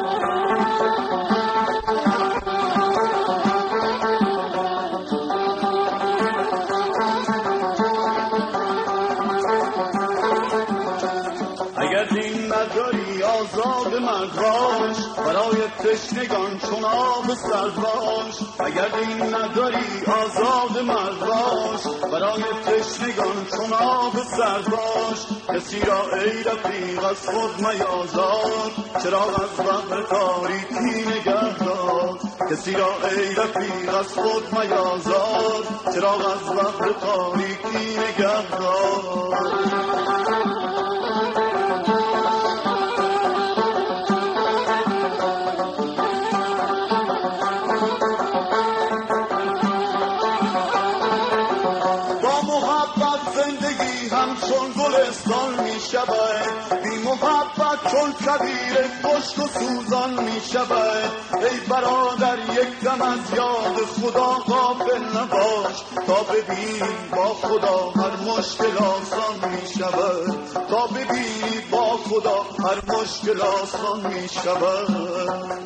اگر دین نداری آزاد مرد باش، برای تشنگان چون آب سرد باش. اگر دین نداری آزاد مرد باش، برای تشنگان چون آب سرد باش. کسی را ای رفیق از خود میازار، چراغ از بحر تاریکی نگه دار. کسی را ای رفیق از خود میازار، چراغ از بحر تاریکی نگه دار. همچون گلستان می شود، بی محبت چون کویر خشک و سوزان می شود. ای برادر یک دم از یاد خدا غافل نباش، تا ببینی با خدا هر مشکل آسان می شود. تا ببینی با خدا هر مشکل آسان می شود.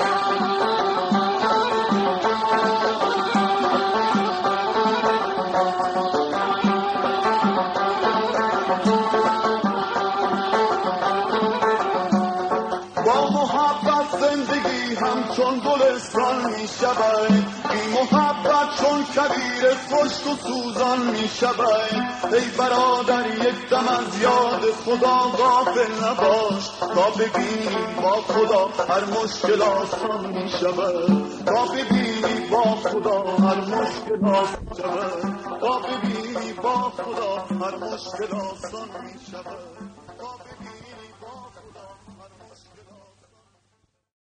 با محبت زندگی همچون گلستان می شود، بی محبت چون کویر خشک و سوزان می شود. ای برادر یک دم از یاد خدا غافل نباش، تا ببینی با خدا هر مشکل آسان می شود. تا ببینی با خدا هر مشکل آسان می شود. تا ببینی با خدا هر مشکل آسان می شود.